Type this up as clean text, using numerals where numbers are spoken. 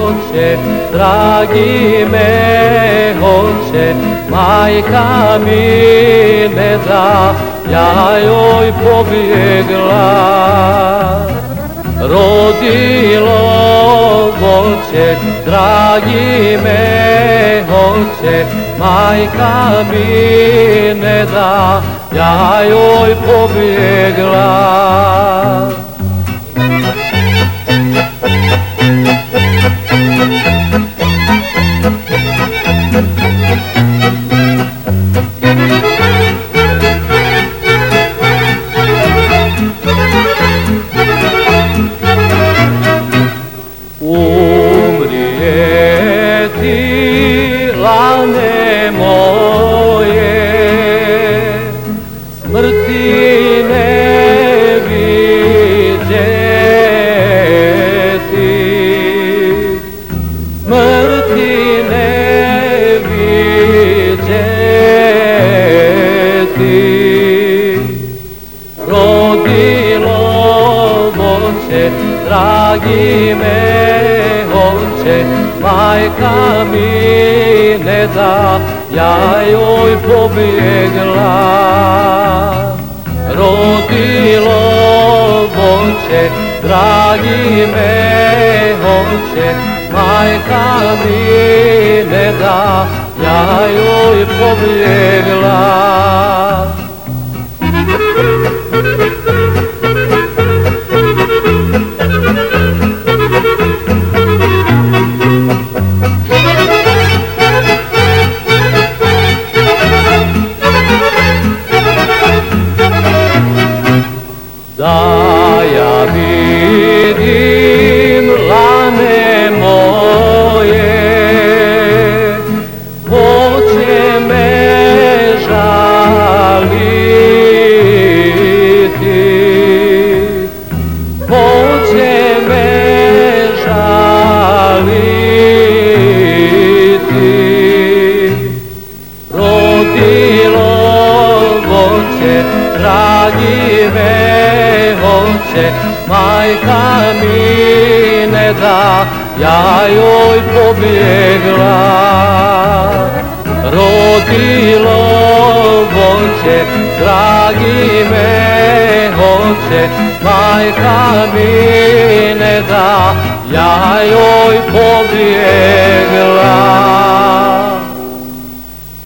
hoće, dragi me hoće, majka mi ne da, ja joj pobjegla. Rodilo voće, dragi me hoće, majka mi ne da, ja joj pobjegla. Umrijeti, lane moje, smrti ne vidjeti, smrti ne vidjeti. Rodilo voće, dragi me hoće, majka mi ne da, ja joj pobjegla. Rodilo voće, dragi me hoće, majka mi ne da, ja joj pobjegla. Da ja vidim, lane moje, ko će me žaliti, ko će me žaliti. Rodilo voće, dragi me hoće, majka mi ne da, ja joj pobjegla. Rodilo voće, dragi me hoće, majka mi ne da, ja joj pobjegla.